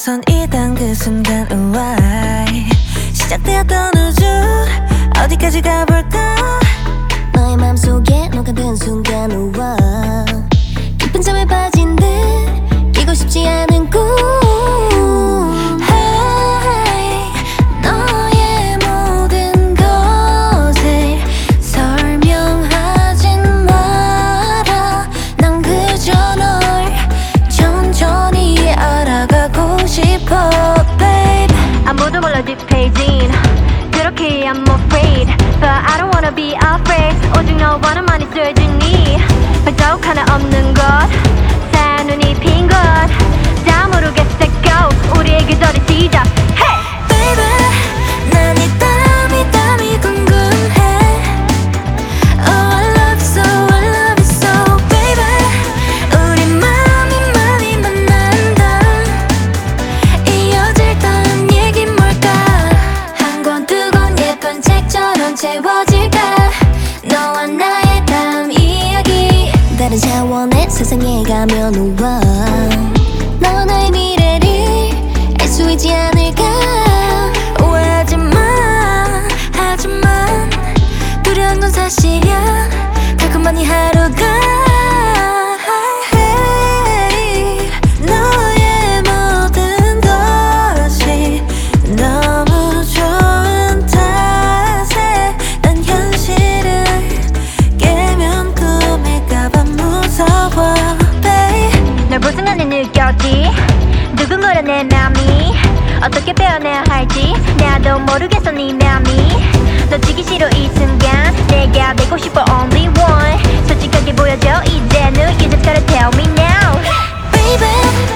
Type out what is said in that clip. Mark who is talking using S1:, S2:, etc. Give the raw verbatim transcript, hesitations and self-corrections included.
S1: 손 이던 그 순간 우와 시작되었던 우주 어디까지 가볼까
S2: 너의 맘속에 녹아든 순간 우와 깊은 잠에 빠진 듯 끼고 싶지 않은 꿈
S1: hey, 너의 모든 것을 설명하진 마라 난 그저 널 천천히 알아가고 싶어 babe
S3: 아무도 몰라 뒷페이지인 그렇게 I'm afraid But I don't wanna be afraid 오직 너와는 많이 있어주니 발자국 하나 없는 것 사눈이 핀 것 다 모르겠어 go 우리의 계절이 시작 hey!
S1: Baby 난 이 땀이 땀이 궁금해 Oh I love you so I love you so baby 우리 맘이 많이 만난다 이어질던 얘긴 뭘까 한 권 두 권 예쁜 책처럼 채워질까 너와 나의 땀 이야기
S2: 다른 차원의 세상에 가면 우와 너와 나의 미래를 알 수 있지 않을까
S1: 오해하지마 하지만 두려운 건 사실이야 달콤한 이 하루가 hey, 너의 모든 것이 너무 좋은 탓에 난 현실을 깨면 꿈일까봐 무서워 babe
S3: 널 본 순간에 느꼈지 두근거려 내 맘이 어떻게 표현해야 할지 나도 모르겠어 네 맘이 놓치기 싫어 이 순간 내가 되고 싶어 only one 솔직하게 보여줘 이제는 You just gotta tell me now
S1: baby